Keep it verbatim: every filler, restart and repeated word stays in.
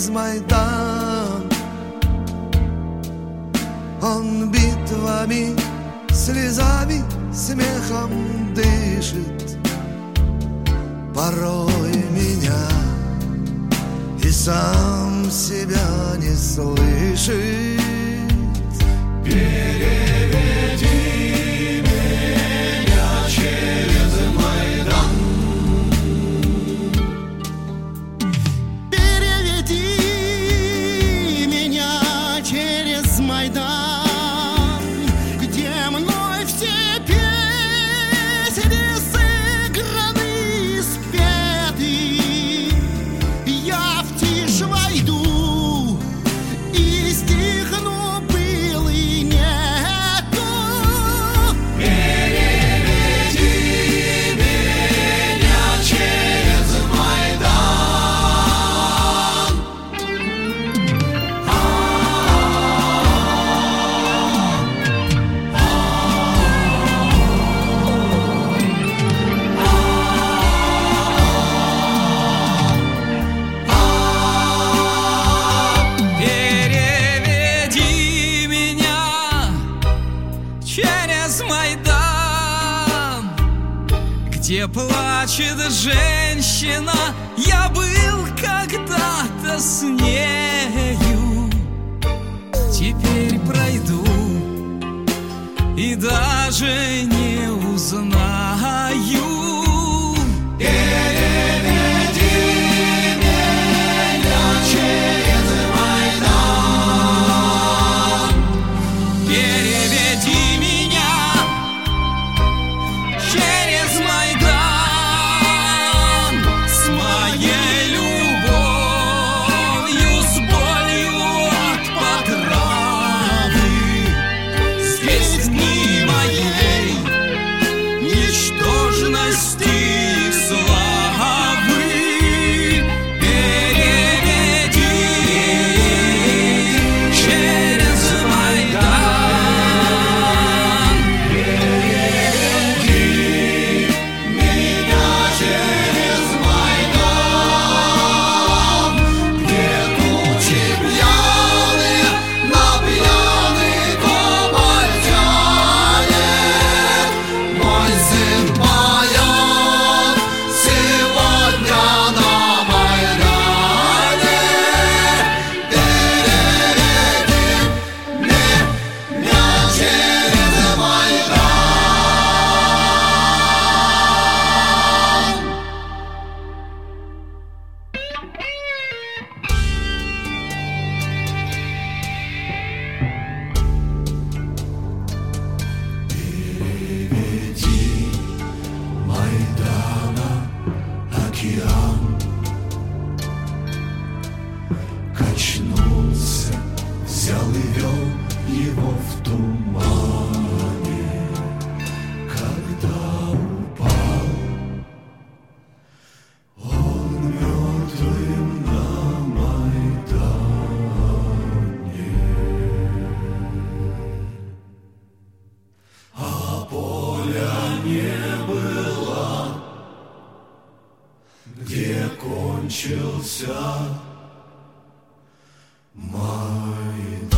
через Майдан. Он битвами, слезами, смехом дышит, порой меня и сам себя не слышит. Переведи меня через Майдан. Переведи меня через Майдан, где мной все песни сыграны и спеты. Я в тишь войду и стихну был и нету. Переведи меня через Майдан. Переведи меня через Майдан, где плачет женщина. Я был когда-то с нею, теперь пройду и даже не узнаю. Переведи меня через Майдан. Переведи меня через Майдан с моей любовью, с болью от потравы. Здесь дни моей ничтожности и славы. Переведи через Майдан. Переведи меня через Майдан, где тучи пьяные на пьяный кобаль тянет. Мой сын поет сегодня на Майдане. Переведи меня через Майдан. Переведи Майдана океан. Качнулся, взял и вел его в тумане. Когда упал он мертвым на Майдане. А поля не было, где кончился Майдан.